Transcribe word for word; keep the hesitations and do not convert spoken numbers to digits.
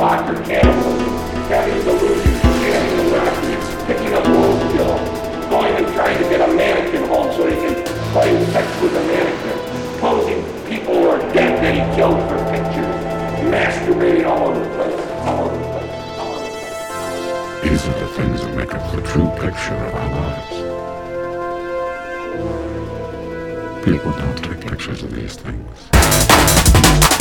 doctor cannibalism, having delusions, scanning the records, picking up old Bill, going and trying to get a mannequin home so he can play sex with a mannequin, posing people who are dead that he killed for pictures, masturbating all over the place, all over the place, all over the place. These are the things that make up the true picture of our lives. People don't take pictures of these things.